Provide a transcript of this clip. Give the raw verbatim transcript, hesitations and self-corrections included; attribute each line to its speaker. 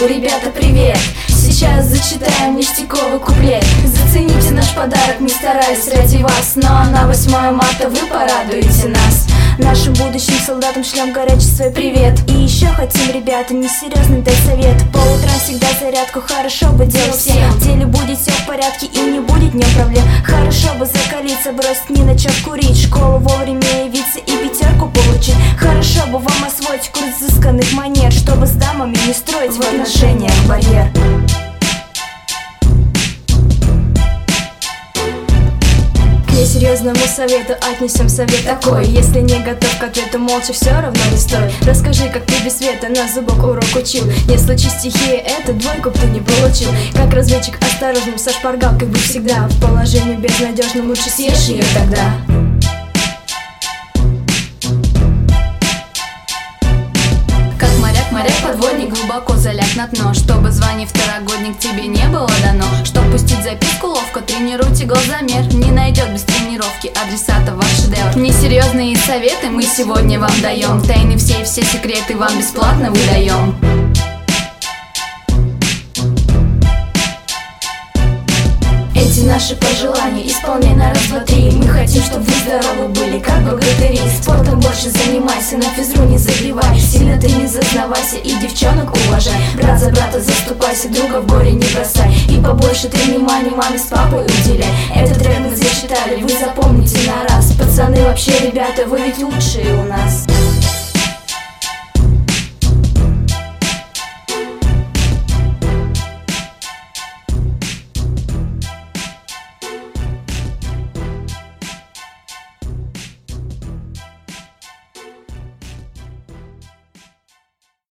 Speaker 1: ребята, привет! Сейчас зачитаем ништяковый куплет. Зацените наш подарок, не стараясь ради вас, но на восьмое марта вы порадуете нас. Нашим будущим солдатам шлем горячий свой привет. И еще хотим, ребята, несерьезный дать совет. По утрам всегда зарядку, хорошо бы делать всем. В деле будет все в порядке и не будет днем проблем. Хорошо бы закалиться, бросить ни на чем курить, школу вовремя явиться и пятерку получить. Хорошо бы вам освоить курс изысканных манер, чтобы с дамами не строить в отношениях барьер. К серьезному совету отнесем совет такой: если не готов к ответу, молча все равно не стой. Расскажи, как ты без света на зубок урок учил. Не случись стихия, это двойку ты не получил. Как разведчик осторожным со шпаргалкой быть всегда. В положении безнадежном лучше съешь ее тогда.
Speaker 2: Моряк, подводник, глубоко заляг на дно, чтобы звание второгодник тебе не было дано. Чтоб пустить записку ловко, тренируйте глазомер. Не найдет без тренировки адресата ваш шедевр. Несерьезные советы мы сегодня вам даем. Тайны все и все секреты вам бесплатно выдаем.
Speaker 1: Эти наши пожелания исполняй на раз, два, три. Мы хотим, чтобы вы здоровы были, как богатыри. Спортом больше занимайся, на физру не загревай. Сильно ты не зазнавайся и девчонок уважай. Брат за брата заступайся, друга в горе не бросай. И побольше ты внимания маме с папой уделяй. Этот трек мы зачитали, вы запомните на раз. Пацаны, вообще, ребята, вы ведь лучшие у нас.